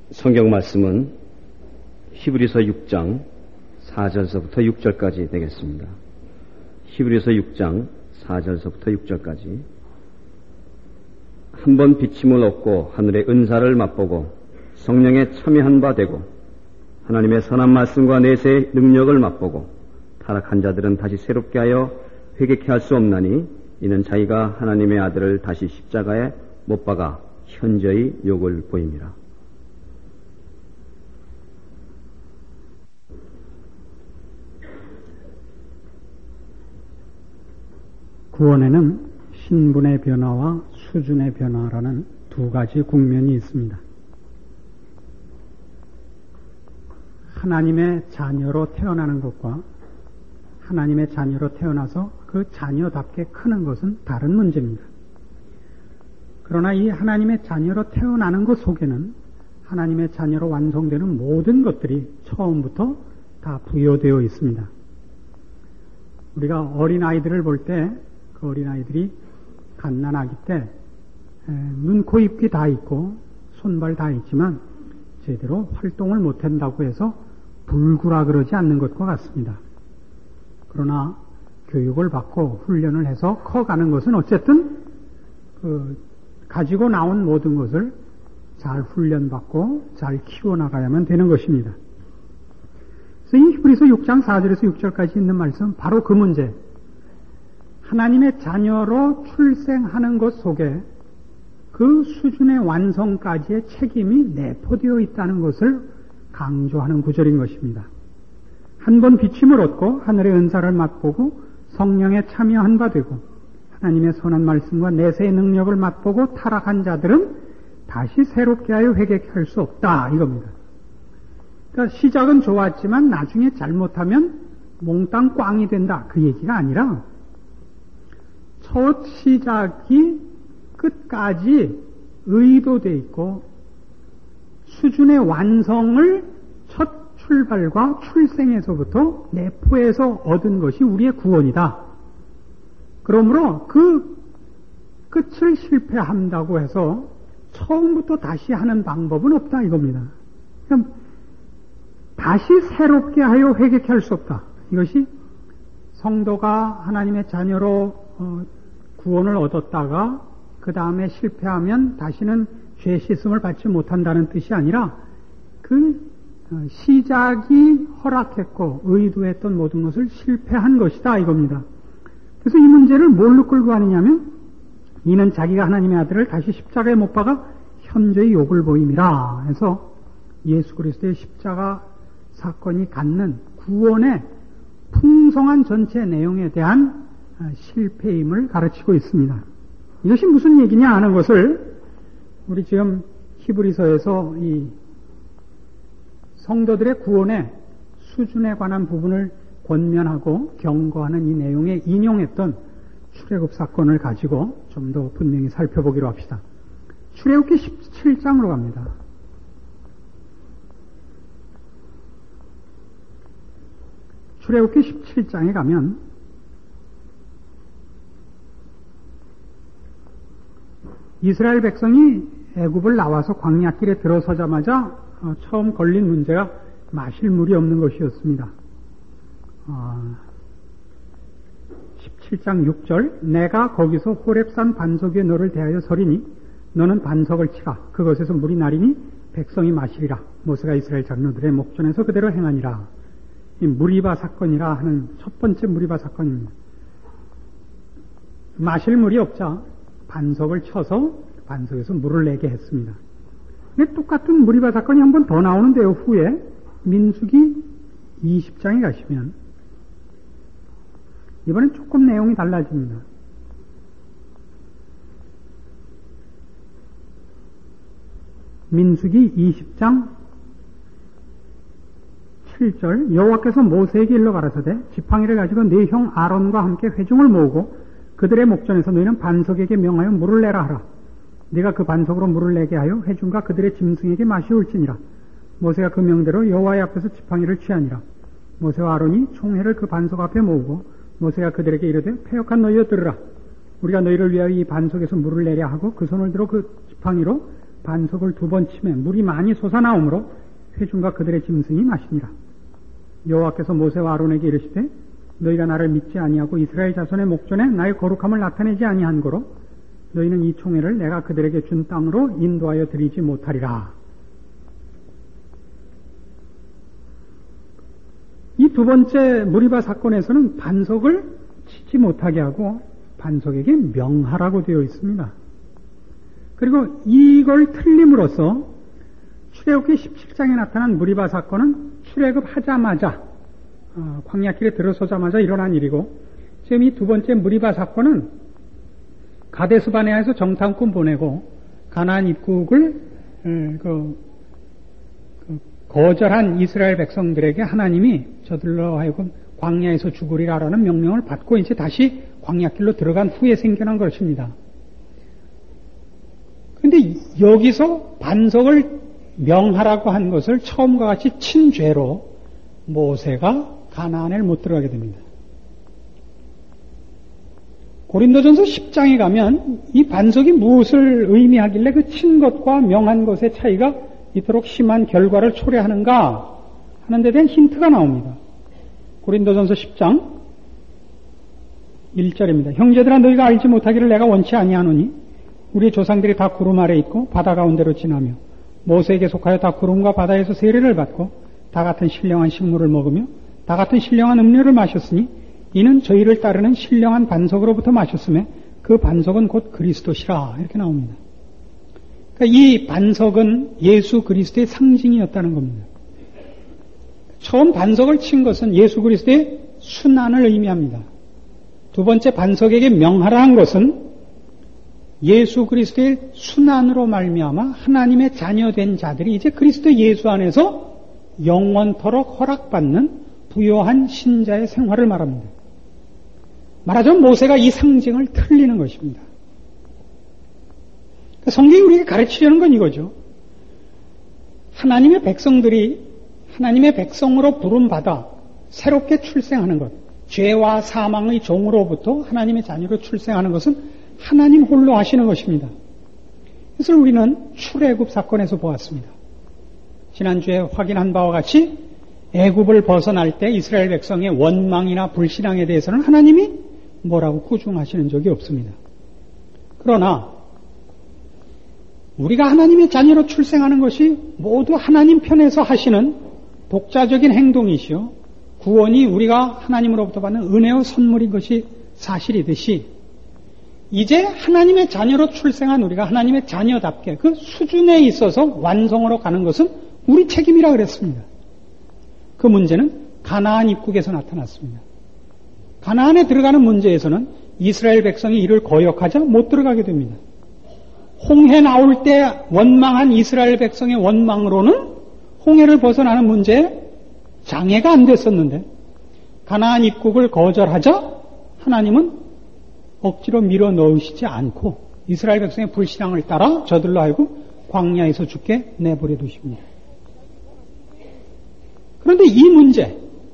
성경 말씀은 히브리서 6장 4절서부터 6절까지 되겠습니다. 히브리서 6장 4절서부터 6절까지. 한 번 비침을 얻고 하늘의 은사를 맛보고 성령에 참여한 바 되고 하나님의 선한 말씀과 내세의 능력을 맛보고 타락한 자들은 다시 새롭게 하여 회개케 할 수 없나니 이는 자기가 하나님의 아들을 다시 십자가에 못 박아 현저히 욕을 보임이라. 구원에는 신분의 변화와 수준의 변화라는 두 가지 국면이 있습니다. 하나님의 자녀로 태어나는 것과 하나님의 자녀로 태어나서 그 자녀답게 크는 것은 다른 문제입니다. 그러나 이 하나님의 자녀로 태어나는 것 속에는 하나님의 자녀로 완성되는 모든 것들이 처음부터 다 부여되어 있습니다. 우리가 어린아이들을 볼 때 그 어린아이들이 갓난아기 때 눈, 코, 입, 귀 다 있고 손발 다 있지만 제대로 활동을 못한다고 해서 불구라 그러지 않는 것과 같습니다. 그러나 교육을 받고 훈련을 해서 커가는 것은 어쨌든 가지고 나온 모든 것을 잘 훈련받고 잘 키워나가야만 되는 것입니다. 그래서 이 히브리서 6장 4절에서 6절까지 있는 말씀 바로 그 문제, 하나님의 자녀로 출생하는 것 속에 그 수준의 완성까지의 책임이 내포되어 있다는 것을 강조하는 구절인 것입니다. 한 번 비침을 얻고 하늘의 은사를 맛보고 성령에 참여한 바 되고 하나님의 선한 말씀과 내세의 능력을 맛보고 타락한 자들은 다시 새롭게 하여 회개케 할 수 없다 이겁니다. 그러니까 시작은 좋았지만 나중에 잘못하면 몽땅 꽝이 된다 그 얘기가 아니라 첫 시작이 끝까지 의도되어 있고 수준의 완성을 첫 출발과 출생에서부터 내포해서 얻은 것이 우리의 구원이다. 그러므로 그 끝을 실패한다고 해서 처음부터 다시 하는 방법은 없다 이겁니다. 그럼 다시 새롭게 하여 회개케 할 수 없다. 이것이 성도가 하나님의 자녀로 구원을 얻었다가 그 다음에 실패하면 다시는 죄 씻음을 받지 못한다는 뜻이 아니라 그 시작이 허락했고 의도했던 모든 것을 실패한 것이다 이겁니다. 그래서 이 문제를 뭘로 끌고 가느냐면 이는 자기가 하나님의 아들을 다시 십자가에 못 박아 현저히 욕을 보임이라 해서 예수 그리스도의 십자가 사건이 갖는 구원의 풍성한 전체 내용에 대한 실패임을 가르치고 있습니다. 이것이 무슨 얘기냐 하는 것을 우리 지금 히브리서에서 이 성도들의 구원의 수준에 관한 부분을 권면하고 경고하는 이 내용에 인용했던 출애굽 사건을 가지고 좀 더 분명히 살펴보기로 합시다. 출애굽기 17장으로 갑니다. 출애굽기 17장에 가면 이스라엘 백성이 애굽을 나와서 광야길에 들어서자마자 처음 걸린 문제가 마실 물이 없는 것이었습니다. 17장 6절 내가 거기서 호렙산 반석 위에 너를 대하여 서리니 너는 반석을 치라. 그것에서 물이 나리니 백성이 마시리라. 모세가 이스라엘 장로들의 목전에서 그대로 행하니라. 이 무리바 사건이라 하는 첫 번째 무리바 사건입니다. 마실 물이 없자 반석을 쳐서 반석에서 물을 내게 했습니다. 근데 똑같은 무리바 사건이 한 번 더 나오는데요. 후에 민수기 20장에 가시면 이번엔 조금 내용이 달라집니다. 민수기 20장 7절 여호와께서 모세에게 일러 가라사대 지팡이를 가지고 네 형 아론과 함께 회중을 모으고 그들의 목전에서 너희는 반석에게 명하여 물을 내라 하라. 네가 그 반석으로 물을 내게 하여 회중과 그들의 짐승에게 마시올지니라. 모세가 그 명대로 여호와의 앞에서 지팡이를 취하니라. 모세와 아론이 총회를 그 반석 앞에 모으고 모세가 그들에게 이르되 패역한 너희여 들으라. 우리가 너희를 위하여 이 반석에서 물을 내려 하고 그 손을 들어 그 지팡이로 반석을 2번 치매 물이 많이 솟아나오므로 회중과 그들의 짐승이 마시니라. 여호와께서 모세와 아론에게 이르시되 너희가 나를 믿지 아니하고 이스라엘 자손의 목전에 나의 거룩함을 나타내지 아니한 거로 너희는 이 총회를 내가 그들에게 준 땅으로 인도하여 드리지 못하리라. 이 2번째 무리바 사건에서는 반석을 치지 못하게 하고 반석에게 명하라고 되어 있습니다. 그리고 이걸 틀림으로써 출애굽기 17장에 나타난 무리바 사건은 출애굽하자마자 광야길에 들어서자마자 일어난 일이고, 지금 이 2번째 무리바 사건은 가데스 바네아에서 정탐꾼 보내고 가나안 입국을 거절한 이스라엘 백성들에게 하나님이 저들로 하여금 광야에서 죽으리라라는 명령을 받고 이제 다시 광야길로 들어간 후에 생겨난 것입니다. 그런데 여기서 반석을 명하라고 한 것을 처음과 같이 친 죄로 모세가 가나안에 못 들어가게 됩니다. 고린도전서 10장에 가면 이 반석이 무엇을 의미하길래 그 친 것과 명한 것의 차이가 이토록 심한 결과를 초래하는가 하는 데 대한 힌트가 나옵니다. 고린도전서 10장 1절입니다. 형제들아 너희가 알지 못하기를 내가 원치 아니하노니 우리 조상들이 다 구름 아래 있고 바다 가운데로 지나며 모세에게 속하여 다 구름과 바다에서 세례를 받고 다 같은 신령한 식물을 먹으며 다 같은 신령한 음료를 마셨으니 이는 저희를 따르는 신령한 반석으로부터 마셨음에 그 반석은 곧 그리스도시라 이렇게 나옵니다. 그러니까 이 반석은 예수 그리스도의 상징이었다는 겁니다. 처음 반석을 친 것은 예수 그리스도의 순환을 의미합니다. 2번째 반석에게 명하라 한 것은 예수 그리스도의 순환으로 말미암아 하나님의 자녀된 자들이 이제 그리스도 예수 안에서 영원토록 허락받는 부요한 신자의 생활을 말합니다. 말하자면 모세가 이 상징을 틀리는 것입니다. 성경이 우리에게 가르치려는 건 이거죠. 하나님의 백성들이 하나님의 백성으로 부름받아 새롭게 출생하는 것, 죄와 사망의 종으로부터 하나님의 자녀로 출생하는 것은 하나님 홀로 하시는 것입니다. 그래서 우리는 출애굽 사건에서 보았습니다. 지난주에 확인한 바와 같이 애굽을 벗어날 때 이스라엘 백성의 원망이나 불신앙에 대해서는 하나님이 뭐라고 꾸중하시는 적이 없습니다. 그러나 우리가 하나님의 자녀로 출생하는 것이 모두 하나님 편에서 하시는 독자적인 행동이시요 구원이 우리가 하나님으로부터 받는 은혜의 선물인 것이 사실이듯이 이제 하나님의 자녀로 출생한 우리가 하나님의 자녀답게 그 수준에 있어서 완성으로 가는 것은 우리 책임이라 그랬습니다. 그 문제는 가나안 입국에서 나타났습니다. 가나안에 들어가는 문제에서는 이스라엘 백성이 이를 거역하자 못 들어가게 됩니다. 홍해 나올 때 원망한 이스라엘 백성의 원망으로는 홍해를 벗어나는 문제에 장애가 안 됐었는데 가나안 입국을 거절하자 하나님은 억지로 밀어 넣으시지 않고 이스라엘 백성의 불신앙을 따라 저들로 하여금 광야에서 죽게 내버려 두십니다. 그런데 이 문제,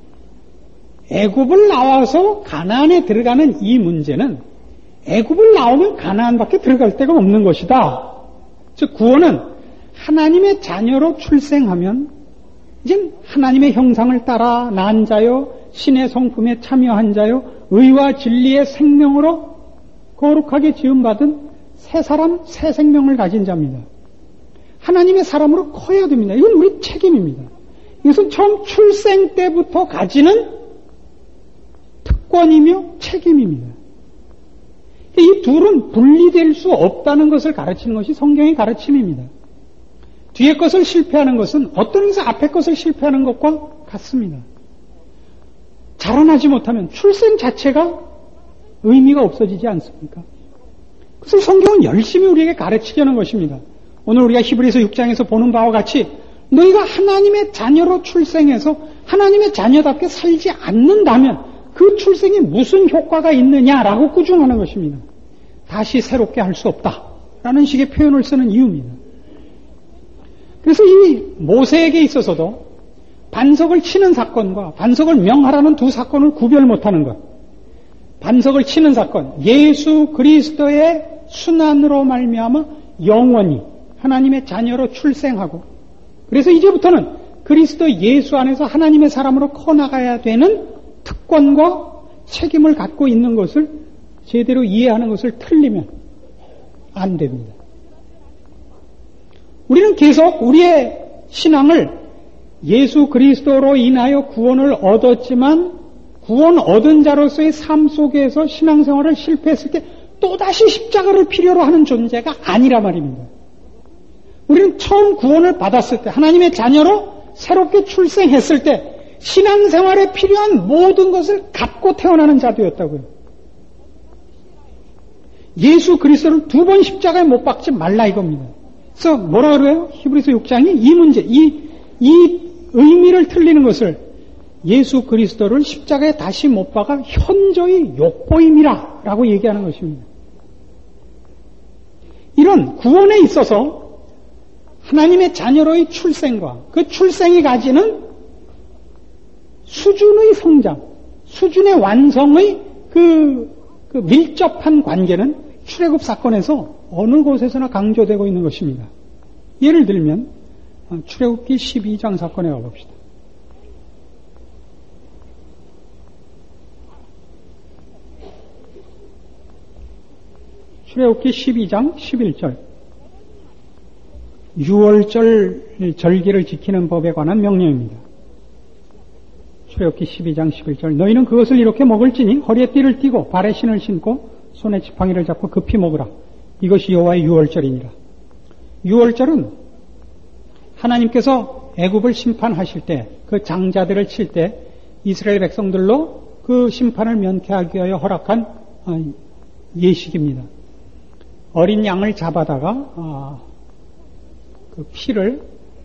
애굽을 나와서 가나안에 들어가는 이 문제는 애굽을 나오면 가나안밖에 들어갈 데가 없는 것이다. 즉 구원은 하나님의 자녀로 출생하면 이제 하나님의 형상을 따라 난 자요, 신의 성품에 참여한 자요, 의와 진리의 생명으로 거룩하게 지음받은 새 사람, 새 생명을 가진 자입니다. 하나님의 사람으로 커야 됩니다. 이건 우리 책임입니다. 이것은 처음 출생 때부터 가지는 특권이며 책임입니다. 이 둘은 분리될 수 없다는 것을 가르치는 것이 성경의 가르침입니다. 뒤에 것을 실패하는 것은 어떤 의미에서 앞에 것을 실패하는 것과 같습니다. 자라나지 못하면 출생 자체가 의미가 없어지지 않습니까? 그래서 성경은 열심히 우리에게 가르치려는 것입니다. 오늘 우리가 히브리서 6장에서 보는 바와 같이 너희가 하나님의 자녀로 출생해서 하나님의 자녀답게 살지 않는다면 그 출생이 무슨 효과가 있느냐라고 꾸중하는 것입니다. 다시 새롭게 할 수 없다라는 식의 표현을 쓰는 이유입니다. 그래서 이 모세에게 있어서도 반석을 치는 사건과 반석을 명하라는 두 사건을 구별 못하는 것, 반석을 치는 사건, 예수 그리스도의 순환으로 말미암아 영원히 하나님의 자녀로 출생하고 그래서 이제부터는 그리스도 예수 안에서 하나님의 사람으로 커나가야 되는 특권과 책임을 갖고 있는 것을 제대로 이해하는 것을 틀리면 안 됩니다. 우리는 계속 우리의 신앙을 예수 그리스도로 인하여 구원을 얻었지만 구원 얻은 자로서의 삶 속에서 신앙생활을 실패했을 때 또다시 십자가를 필요로 하는 존재가 아니라 말입니다. 우리는 처음 구원을 받았을 때 하나님의 자녀로 새롭게 출생했을 때 신앙생활에 필요한 모든 것을 갖고 태어나는 자도였다고요. 예수 그리스도를 2번 십자가에 못 박지 말라 이겁니다. 그래서 뭐라 그래요? 히브리서 6장이 이 문제, 이 의미를 틀리는 것을 예수 그리스도를 십자가에 다시 못 박아 현저히 욕보임이라 라고 얘기하는 것입니다. 이런 구원에 있어서 하나님의 자녀로의 출생과 그 출생이 가지는 수준의 성장, 수준의 완성의 그 밀접한 관계는 출애굽 사건에서 어느 곳에서나 강조되고 있는 것입니다. 예를 들면 출애굽기 12장 사건에 가봅시다. 출애굽기 12장 11절 유월절 절기를 지키는 법에 관한 명령입니다. 출애굽기 12장 11절 너희는 그것을 이렇게 먹을지니 허리에 띠를 띠고 발에 신을 신고 손에 지팡이를 잡고 급히 먹으라. 이것이 여호와의 유월절이니라. 유월절은 하나님께서 애굽을 심판하실 때 그 장자들을 칠 때 이스라엘 백성들로 그 심판을 면케하기 위하여 허락한 예식입니다. 어린 양을 잡아다가 그 피를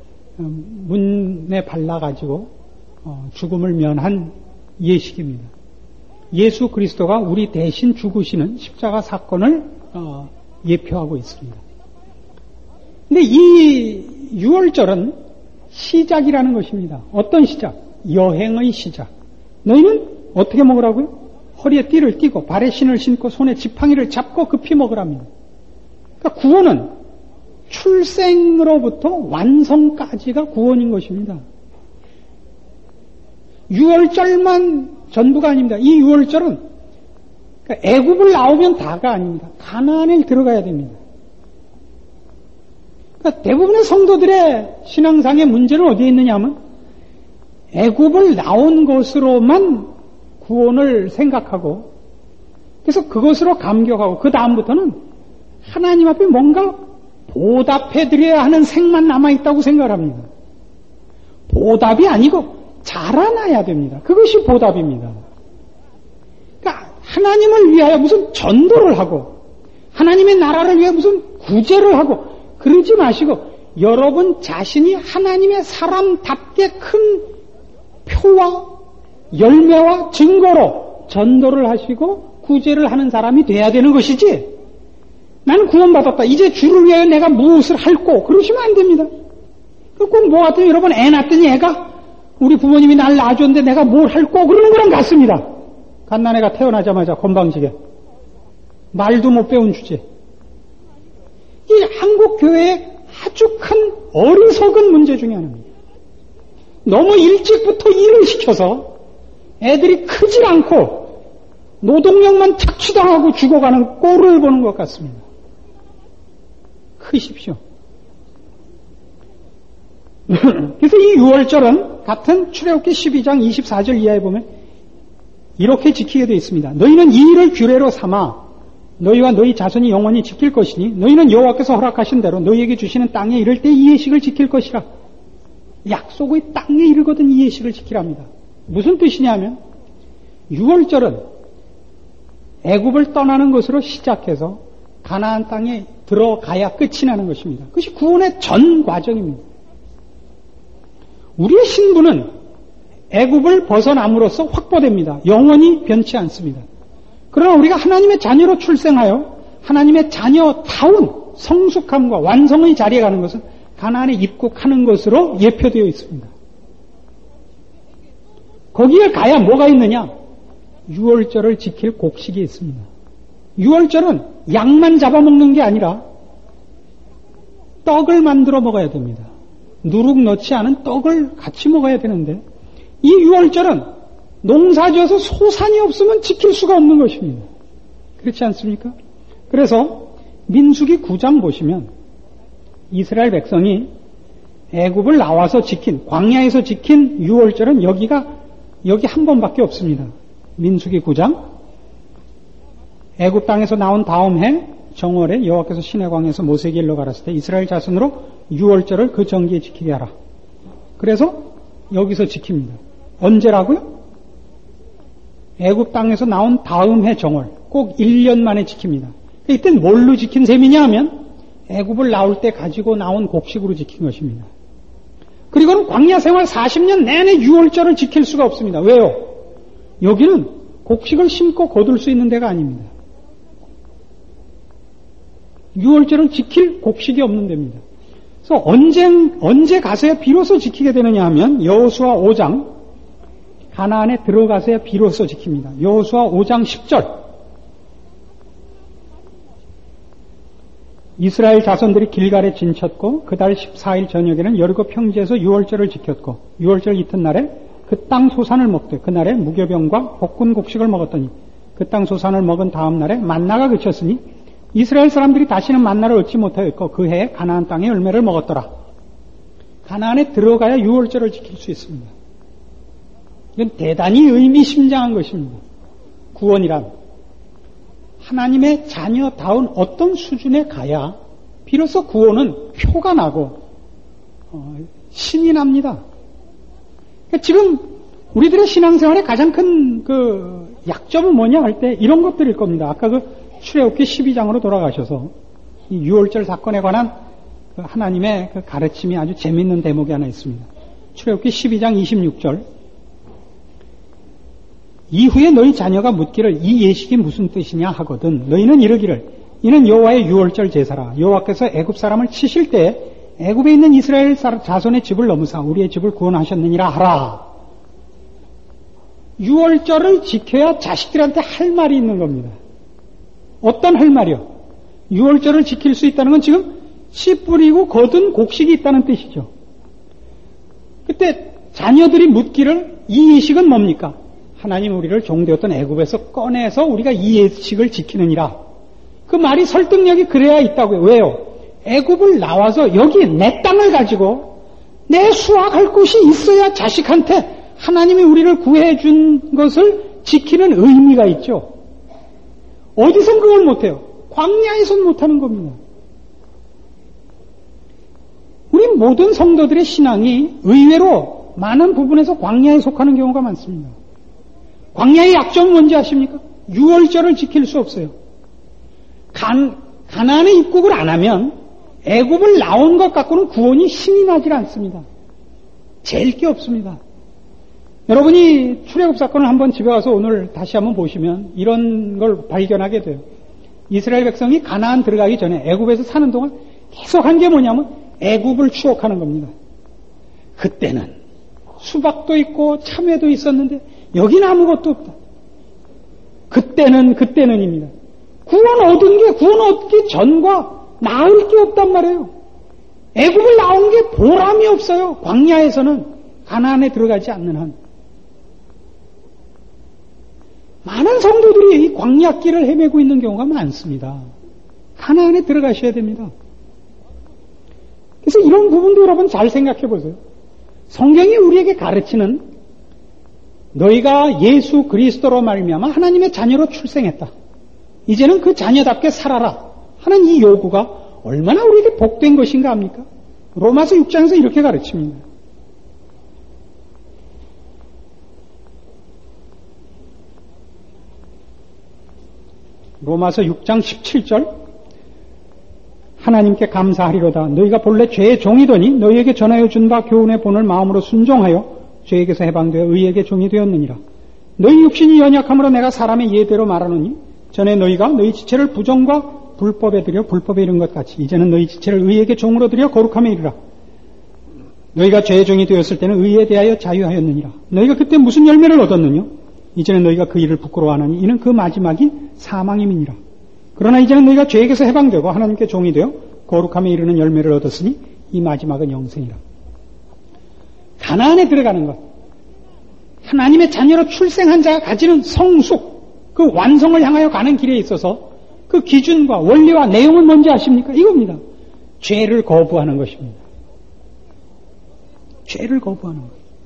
문에 발라가지고 죽음을 면한 예식입니다. 예수 그리스도가 우리 대신 죽으시는 십자가 사건을 예표하고 있습니다. 근데 이 유월절은 시작이라는 것입니다. 어떤 시작? 여행의 시작. 너희는 어떻게 먹으라고요? 허리에 띠를 띠고 발에 신을 신고 손에 지팡이를 잡고 급히 먹으랍니다. 그러니까 구원은 출생으로부터 완성까지가 구원인 것입니다. 유월절만 전부가 아닙니다. 이 유월절은 그러니까 애굽을 나오면 다가 아닙니다. 가나안에 들어가야 됩니다. 그러니까 대부분의 성도들의 신앙상의 문제는 어디에 있느냐 하면 애굽을 나온 것으로만 구원을 생각하고 그래서 그것으로 감격하고 그 다음부터는 하나님 앞에 뭔가 보답해드려야 하는 생만 남아있다고 생각을 합니다. 보답이 아니고 자라나야 됩니다. 그것이 보답입니다. 그러니까 하나님을 위하여 무슨 전도를 하고 하나님의 나라를 위해 무슨 구제를 하고 그러지 마시고 여러분 자신이 하나님의 사람답게 큰 표와 열매와 증거로 전도를 하시고 구제를 하는 사람이 돼야 되는 것이지 나는 구원받았다. 이제 주를 위하여 내가 무엇을 할꼬 그러시면 안 됩니다. 꼭 뭐 같으면 여러분 애 낳았더니 애가 우리 부모님이 날 낳아줬는데 내가 뭘 할꼬 그러는 거랑 같습니다. 갓난애가 태어나자마자 건방지게 말도 못 배운 주제. 이 한국 교회의 아주 큰 어리석은 문제 중에 하나입니다. 너무 일찍부터 일을 시켜서 애들이 크질 않고 노동력만 착취당하고 죽어가는 꼴을 보는 것 같습니다. 크십시오. 그래서 이 유월절은 같은 출애굽기 12장 24절 이하에 보면 이렇게 지키게 되어 있습니다. 너희는 이 일을 규례로 삼아 너희와 너희 자손이 영원히 지킬 것이니 너희는 여호와께서 허락하신 대로 너희에게 주시는 땅에 이를 때 이 예식을 지킬 것이라. 약속의 땅에 이르거든 이 예식을 지키랍니다. 무슨 뜻이냐면 유월절은 애굽을 떠나는 것으로 시작해서 가나안 땅에 들어가야 끝이 나는 것입니다. 그것이 구원의 전 과정입니다. 우리의 신분은 애굽을 벗어남으로써 확보됩니다. 영원히 변치 않습니다. 그러나 우리가 하나님의 자녀로 출생하여 하나님의 자녀다운 성숙함과 완성의 자리에 가는 것은 가나안에 입국하는 것으로 예표되어 있습니다. 거기에 가야 뭐가 있느냐? 유월절을 지킬 곡식이 있습니다. 유월절은 양만 잡아먹는 게 아니라 떡을 만들어 먹어야 됩니다. 누룩 넣지 않은 떡을 같이 먹어야 되는데 이 유월절은 농사지어서 소산이 없으면 지킬 수가 없는 것입니다. 그렇지 않습니까? 그래서 민수기 9장 보시면 이스라엘 백성이 애굽을 나와서 지킨, 광야에서 지킨 유월절은 여기 한 번밖에 없습니다. 민수기 9장 애굽 땅에서 나온 다음 해 정월에 여호와께서 시내광에서 모세에게 일러 가라사대 때 이스라엘 자손으로 유월절을 그 정기에 지키게 하라. 그래서 여기서 지킵니다. 언제라고요? 애굽 땅에서 나온 다음 해 정월, 꼭 1년 만에 지킵니다. 이때는 뭘로 지킨 셈이냐 하면 애굽을 나올 때 가지고 나온 곡식으로 지킨 것입니다. 그리고는 광야 생활 40년 내내 유월절을 지킬 수가 없습니다. 왜요? 여기는 곡식을 심고 거둘 수 있는 데가 아닙니다. 유월절을 지킬 곡식이 없는 데입니다. 그래서 언제 가서야 비로소 지키게 되느냐 하면 여호수아 5장 가나안에 들어가서야 비로소 지킵니다. 여호수아 5장 10절 이스라엘 자손들이 길갈에 진쳤고 그달 14일 저녁에는 여리고 평지에서 유월절을 지켰고 유월절 이튿날에 그 땅 소산을 먹되 그날에 무교병과 볶은 곡식을 먹었더니 그 땅 소산을 먹은 다음 날에 만나가 그쳤으니 이스라엘 사람들이 다시는 만나를 얻지 못하였고 그 해에 가나안 땅의 열매를 먹었더라. 가나안에 들어가야 유월절을 지킬 수 있습니다. 이건 대단히 의미심장한 것입니다. 구원이란 하나님의 자녀다운 어떤 수준에 가야 비로소 구원은 표가 나고 신이 납니다. 그러니까 지금 우리들의 신앙생활의 가장 큰 그 약점은 뭐냐 할 때 이런 것들일 겁니다. 아까 그 출애굽기 12장으로 돌아가셔서 이 유월절 사건에 관한 그 하나님의 그 가르침이 아주 재미있는 대목이 하나 있습니다. 출애굽기 12장 26절 이후에 너희 자녀가 묻기를 이 예식이 무슨 뜻이냐 하거든 너희는 이르기를 이는 여호와의 유월절 제사라. 여호와께서 애굽 사람을 치실 때 애굽에 있는 이스라엘 자손의 집을 넘으사 우리의 집을 구원하셨느니라 하라. 유월절을 지켜야 자식들한테 할 말이 있는 겁니다. 어떤 할 말이요? 유월절을 지킬 수 있다는 건 지금 씨 뿌리고 거둔 곡식이 있다는 뜻이죠. 그때 자녀들이 묻기를 이 예식은 뭡니까? 하나님 우리를 종되었던 애굽에서 꺼내서 우리가 이 예식을 지키느니라. 그 말이 설득력이 그래야 있다고요. 왜요? 애굽을 나와서 여기 내 땅을 가지고 내 수확할 곳이 있어야 자식한테 하나님이 우리를 구해준 것을 지키는 의미가 있죠. 어디선 그걸 못해요? 광야에선 못하는 겁니다. 우리 모든 성도들의 신앙이 의외로 많은 부분에서 광야에 속하는 경우가 많습니다. 광야의 약점은 뭔지 아십니까? 유월절을 지킬 수 없어요. 가나안에 입국을 안 하면 애굽을 나온 것 갖고는 구원이 힘이 나질 않습니다. 잴 게 없습니다. 여러분이 출애굽 사건을 한번 집에 가서 오늘 다시 한번 보시면 이런 걸 발견하게 돼요. 이스라엘 백성이 가나안 들어가기 전에 애굽에서 사는 동안 계속 한 게 뭐냐면 애굽을 추억하는 겁니다. 그때는 수박도 있고 참외도 있었는데 여기는 아무것도 없다. 그때는입니다. 구원 얻기 전과 나을 게 없단 말이에요. 애굽을 나온 게 보람이 없어요. 광야에서는 가나안에 들어가지 않는 한. 많은 성도들이 이 광야길을 헤매고 있는 경우가 많습니다. 가나안에 들어가셔야 됩니다. 그래서 이런 부분도 여러분 잘 생각해 보세요. 성경이 우리에게 가르치는 너희가 예수 그리스도로 말미암아 하나님의 자녀로 출생했다. 이제는 그 자녀답게 살아라 하는 이 요구가 얼마나 우리에게 복된 것인가 합니까? 로마서 6장에서 이렇게 가르칩니다. 로마서 6장 17절 하나님께 감사하리로다. 너희가 본래 죄의 종이더니 너희에게 전하여 준 바 교훈의 본을 마음으로 순종하여 죄에게서 해방되어 의에게 종이 되었느니라. 너희 육신이 연약함으로 내가 사람의 예대로 말하노니 전에 너희가 너희 지체를 부정과 불법에 들여 불법에 이른 것 같이 이제는 너희 지체를 의에게 종으로 들여 거룩함에 이르라. 너희가 죄의 종이 되었을 때는 의에 대하여 자유하였느니라. 너희가 그때 무슨 열매를 얻었느냐? 이제는 너희가 그 일을 부끄러워하나니 이는 그 마지막인 사망임이니라. 그러나 이제는 너희가 죄에게서 해방되고 하나님께 종이 되어 거룩함에 이르는 열매를 얻었으니 이 마지막은 영생이라. 가나안에 들어가는 것, 하나님의 자녀로 출생한 자가 가지는 성숙, 그 완성을 향하여 가는 길에 있어서 그 기준과 원리와 내용은 뭔지 아십니까? 이겁니다. 죄를 거부하는 것입니다. 죄를 거부하는 것.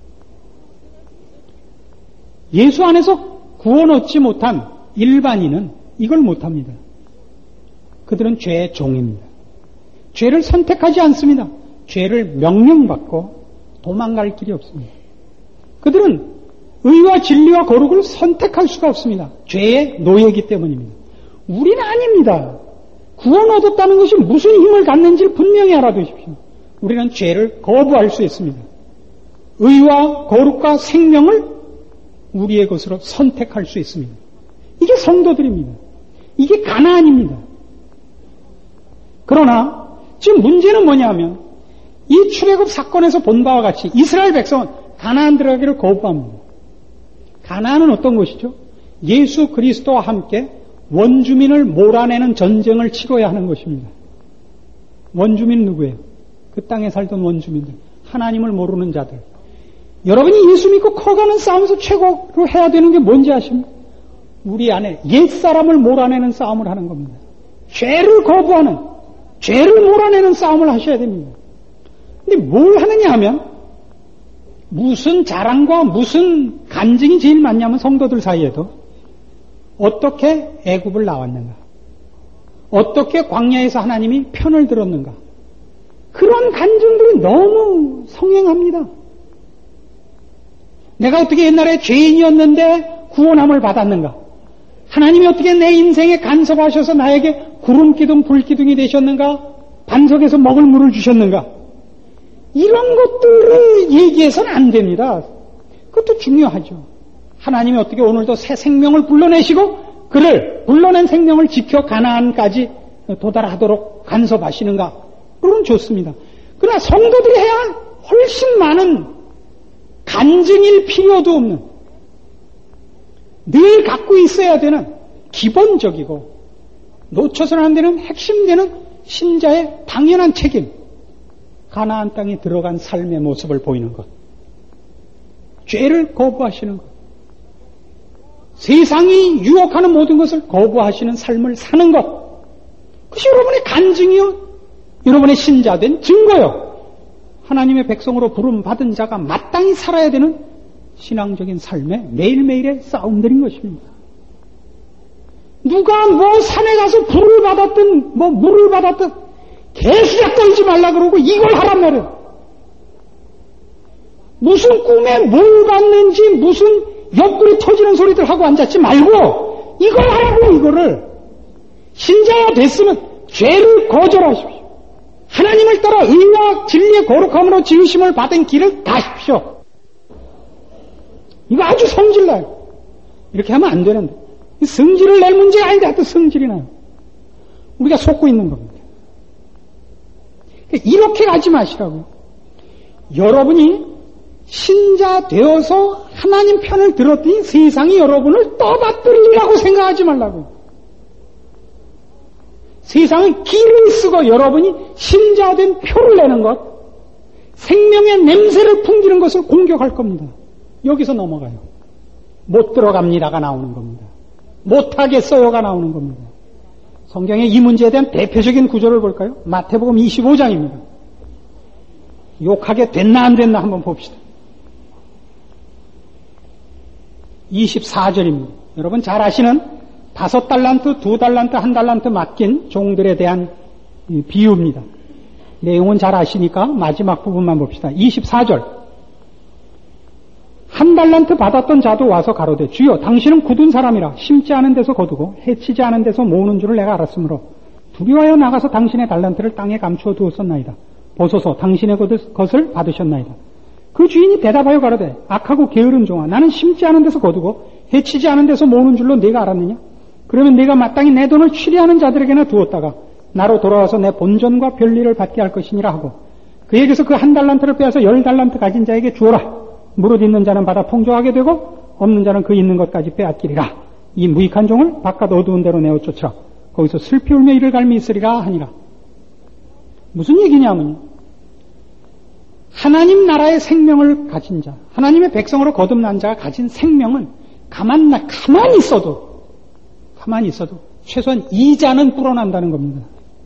예수 안에서 구원 얻지 못한 일반인은 이걸 못합니다. 그들은 죄의 종입니다. 죄를 선택하지 않습니다. 죄를 명령받고 도망갈 길이 없습니다. 그들은 의와 진리와 거룩을 선택할 수가 없습니다. 죄의 노예이기 때문입니다. 우리는 아닙니다. 구원 얻었다는 것이 무슨 힘을 갖는지를 분명히 알아두십시오. 우리는 죄를 거부할 수 있습니다. 의와 거룩과 생명을 우리의 것으로 선택할 수 있습니다. 이게 성도들입니다. 이게 가나안입니다. 그러나 지금 문제는 뭐냐면 이 출애굽 사건에서 본 바와 같이 이스라엘 백성은 가나안 들어가기를 거부합니다. 가나안은 어떤 것이죠? 예수 그리스도와 함께 원주민을 몰아내는 전쟁을 치러야 하는 것입니다. 원주민 누구예요? 그 땅에 살던 원주민들, 하나님을 모르는 자들. 여러분이 예수 믿고 커가는 싸움에서 최고로 해야 되는 게 뭔지 아십니까? 우리 안에 옛사람을 몰아내는 싸움을 하는 겁니다. 죄를 거부하는, 죄를 몰아내는 싸움을 하셔야 됩니다. 근데 뭘 하느냐 하면 무슨 자랑과 무슨 간증이 제일 많냐면 성도들 사이에도 어떻게 애굽을 나왔는가, 어떻게 광야에서 하나님이 편을 들었는가, 그런 간증들이 너무 성행합니다. 내가 어떻게 옛날에 죄인이었는데 구원함을 받았는가, 하나님이 어떻게 내 인생에 간섭하셔서 나에게 구름기둥 불기둥이 되셨는가, 반석에서 먹을 물을 주셨는가, 이런 것들을 얘기해서는 안 됩니다. 그것도 중요하죠. 하나님이 어떻게 오늘도 새 생명을 불러내시고 그를 불러낸 생명을 지켜 가나안까지 도달하도록 간섭하시는가, 그건 좋습니다. 그러나 성도들이 해야 훨씬 많은 간증일 필요도 없는, 늘 갖고 있어야 되는 기본적이고 놓쳐서는 안 되는 핵심되는 신자의 당연한 책임, 가나안 땅에 들어간 삶의 모습을 보이는 것, 죄를 거부하시는 것, 세상이 유혹하는 모든 것을 거부하시는 삶을 사는 것, 그것이 여러분의 간증이요, 여러분의 신자된 증거요, 하나님의 백성으로 부름받은 자가 마땅히 살아야 되는 신앙적인 삶의 매일매일의 싸움들인 것입니다. 누가 뭐 산에 가서 불을 받았든 뭐 물을 받았든 개수작 떨지 말라 그러고 이걸 하란 말이에요. 무슨 꿈에 뭘 봤는지 무슨 옆구리 터지는 소리들 하고 앉았지 말고 이걸 하라고. 이거를 신자가 됐으면 죄를 거절하십시오. 하나님을 따라 의와 진리의 거룩함으로 지으심을 받은 길을 가십시오. 이거 아주 성질나요. 이렇게 하면 안 되는데, 성질을 낼 문제가 아닌데 하여튼 성질이 나요. 우리가 속고 있는 겁니다. 이렇게 가지 마시라고요. 여러분이 신자 되어서 하나님 편을 들었더니 세상이 여러분을 떠받들이라고 생각하지 말라고요. 세상은 기를 쓰고 여러분이 신자된 표를 내는 것, 생명의 냄새를 풍기는 것을 공격할 겁니다. 여기서 넘어가요. 못 들어갑니다가 나오는 겁니다. 못하겠어요가 나오는 겁니다. 성경의 이 문제에 대한 대표적인 구절을 볼까요? 마태복음 25장입니다. 욕하게 됐나 안 됐나 한번 봅시다. 24절입니다. 여러분 잘 아시는 5달란트, 2달란트, 1달란트 맡긴 종들에 대한 비유입니다. 내용은 잘 아시니까 마지막 부분만 봅시다. 24절. 1달란트 받았던 자도 와서 가로되 주여 당신은 굳은 사람이라 심지 않은 데서 거두고 해치지 않은 데서 모으는 줄을 내가 알았으므로 두려워하여 나가서 당신의 달란트를 땅에 감추어 두었었나이다. 보소서 당신의 것을 받으셨나이다. 그 주인이 대답하여 가로되 악하고 게으른 종아, 나는 심지 않은 데서 거두고 해치지 않은 데서 모으는 줄로 네가 알았느냐? 그러면 네가 마땅히 내 돈을 취리하는 자들에게나 두었다가 나로 돌아와서 내 본전과 별리를 받게 할 것이니라 하고 그에게서 그 1달란트를 빼앗아 10달란트 가진 자에게 주어라. 무릇 있는 자는 받아 풍족하게 되고 없는 자는 그 있는 것까지 빼앗기리라. 이 무익한 종을 바깥 어두운 데로 내어 쫓으라. 거기서 슬피 울며 이를 갈미 있으리라 하니라. 무슨 얘기냐면요. 하나님 나라의 생명을 가진 자, 하나님의 백성으로 거듭난 자가 가진 생명은 가만히 있어도 최소한 2자는 불어난다는 겁니다.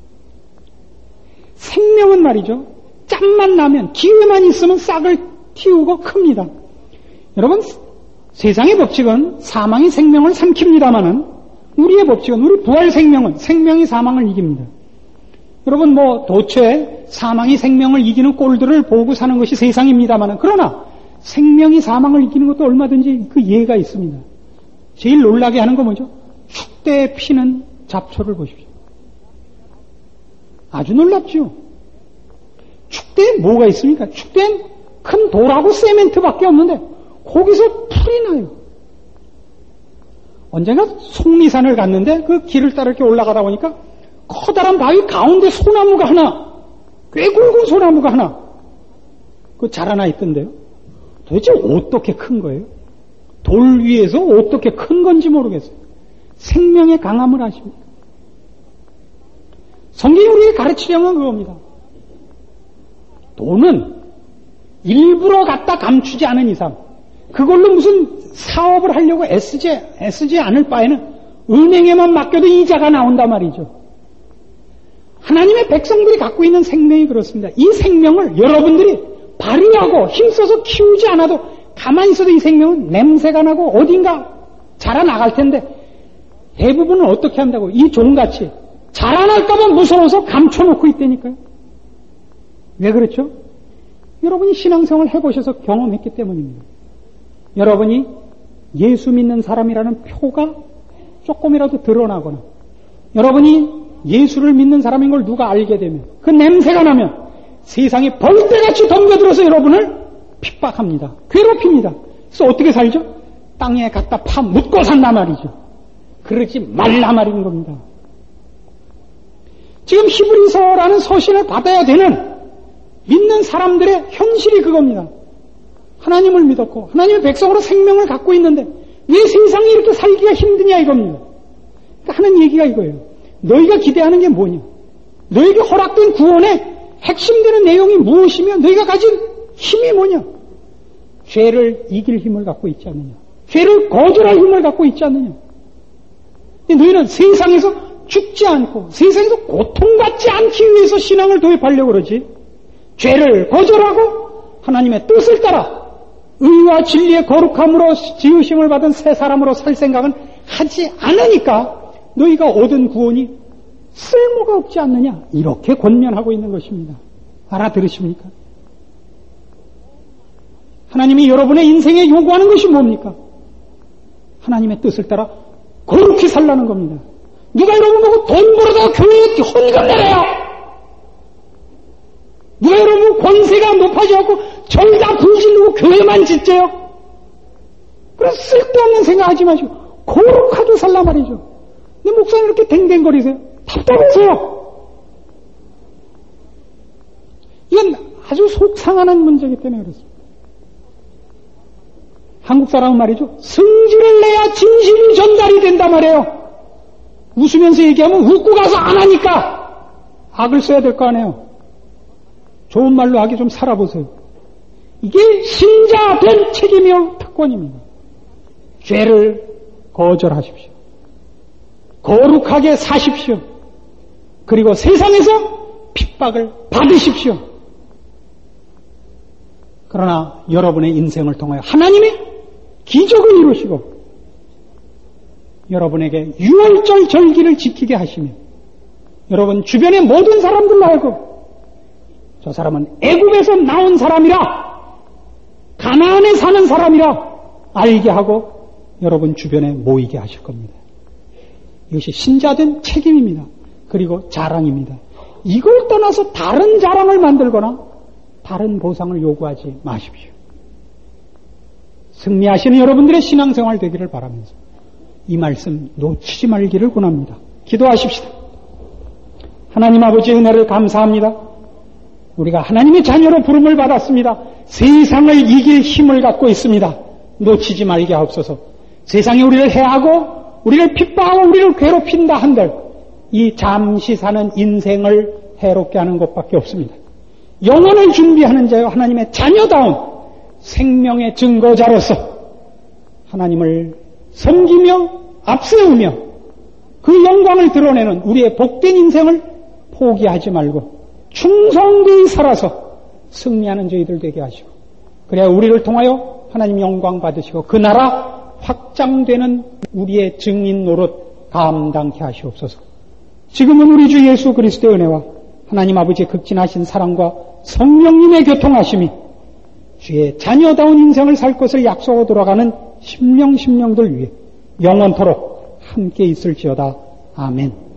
생명은 말이죠. 짬만 나면, 기회만 있으면 싹을 틔우고 큽니다. 여러분, 세상의 법칙은 사망이 생명을 삼킵니다마는 우리의 법칙은, 우리 부활 생명은 생명이 사망을 이깁니다. 여러분, 도처에 사망이 생명을 이기는 꼴들을 보고 사는 것이 세상입니다마는, 그러나 생명이 사망을 이기는 것도 얼마든지 그 예가 있습니다. 제일 놀라게 하는 건 뭐죠? 축대에 피는 잡초를 보십시오. 아주 놀랍죠. 축대에 뭐가 있습니까? 축대엔 큰 돌하고 세멘트밖에 없는데 거기서 풀이 나요. 언젠가 속리산을 갔는데 그 길을 따라 이렇게 올라가다 보니까 커다란 바위 가운데 소나무가 하나, 꽤 굵은 소나무가 하나 그 자라나 있던데요. 도대체 어떻게 큰 거예요? 돌 위에서 어떻게 큰 건지 모르겠어요. 생명의 강함을 아십니까? 성경이 우리에게 가르치려면 그겁니다. 돈은 일부러 갖다 감추지 않은 이상, 그걸로 무슨 사업을 하려고 애쓰지 않을 바에는 은행에만 맡겨도 이자가 나온단 말이죠. 하나님의 백성들이 갖고 있는 생명이 그렇습니다. 이 생명을 여러분들이 발휘하고 힘써서 키우지 않아도 가만히 있어도 이 생명은 냄새가 나고 어딘가 자라나갈 텐데 대부분은 어떻게 한다고? 이 종같이 자라날까봐 무서워서 감춰놓고 있다니까요. 왜 그렇죠? 여러분이 신앙생활을 해보셔서 경험했기 때문입니다. 여러분이 예수 믿는 사람이라는 표가 조금이라도 드러나거나 여러분이 예수를 믿는 사람인 걸 누가 알게 되면 그 냄새가 나면 세상이 벌떼같이 덤벼들어서 여러분을 핍박합니다. 괴롭힙니다. 그래서 어떻게 살죠? 땅에 갖다 파묻고 산단 말이죠. 그러지 말라 말인 겁니다. 지금 히브리서라는 서신을 받아야 되는 믿는 사람들의 현실이 그겁니다. 하나님을 믿었고 하나님의 백성으로 생명을 갖고 있는데 왜 세상이 이렇게 살기가 힘드냐 이겁니다. 그러니까 하는 얘기가 이거예요. 너희가 기대하는 게 뭐냐? 너희에게 허락된 구원의 핵심되는 내용이 무엇이며 너희가 가진 힘이 뭐냐? 죄를 이길 힘을 갖고 있지 않느냐? 죄를 거절할 힘을 갖고 있지 않느냐? 근데 너희는 세상에서 죽지 않고 세상에서 고통받지 않기 위해서 신앙을 도입하려고 그러지. 죄를 거절하고 하나님의 뜻을 따라 의와 진리의 거룩함으로 지으심을 받은 새 사람으로 살 생각은 하지 않으니까 너희가 얻은 구원이 쓸모가 없지 않느냐 이렇게 권면하고 있는 것입니다. 알아들으십니까? 하나님이 여러분의 인생에 요구하는 것이 뭡니까? 하나님의 뜻을 따라 거룩히 살라는 겁니다. 누가 여러분 보고 돈 벌어다 교회에 헌금 내래요? 누가 여러분 권세가 높아져갖고 저희 다 불질르고 교회만 짓재요? 그래서 쓸데없는 생각하지 마시고 거룩하게 살라 말이죠. 근데 목사님 이렇게 댕댕거리세요? 답답해서요. 이건 아주 속상하는 문제이기 때문에 그렇습니다. 한국 사람은 말이죠. 성질을 내야 진실이 전달이 된단 말이에요. 웃으면서 얘기하면 웃고 가서 안 하니까 악을 써야 될 거 아니에요. 좋은 말로 하게 좀 살아보세요. 이게 신자된 책임이요 특권입니다. 죄를 거절하십시오. 거룩하게 사십시오. 그리고 세상에서 핍박을 받으십시오. 그러나 여러분의 인생을 통하여 하나님이 기적을 이루시고 여러분에게 유월절 절기를 지키게 하시며 여러분 주변의 모든 사람들로 알고 저 사람은 애굽에서 나온 사람이라 가나안에 사는 사람이라 알게 하고 여러분 주변에 모이게 하실 겁니다. 이것이 신자된 책임입니다. 그리고 자랑입니다. 이걸 떠나서 다른 자랑을 만들거나 다른 보상을 요구하지 마십시오. 승리하시는 여러분들의 신앙생활 되기를 바라면서 이 말씀 놓치지 말기를 권합니다. 기도하십시다. 하나님 아버지의 은혜를 감사합니다. 우리가 하나님의 자녀로 부름을 받았습니다. 세상을 이길 힘을 갖고 있습니다. 놓치지 말게 하옵소서. 세상이 우리를 해하고 우리를 핍박하고 우리를 괴롭힌다 한들 이 잠시 사는 인생을 해롭게 하는 것밖에 없습니다. 영혼을 준비하는 자여 하나님의 자녀다운 생명의 증거자로서 하나님을 섬기며 앞세우며 그 영광을 드러내는 우리의 복된 인생을 포기하지 말고 충성되이 살아서 승리하는 저희들 되게 하시고, 그래야 우리를 통하여 하나님 영광 받으시고 그 나라 확장되는 우리의 증인 노릇 감당케 하시옵소서. 지금은 우리 주 예수 그리스도의 은혜와 하나님 아버지의 극진하신 사랑과 성령님의 교통하심이 주의 자녀다운 인생을 살 것을 약속하고 돌아가는 심령들 위해 영원토록 함께 있을지어다. 아멘.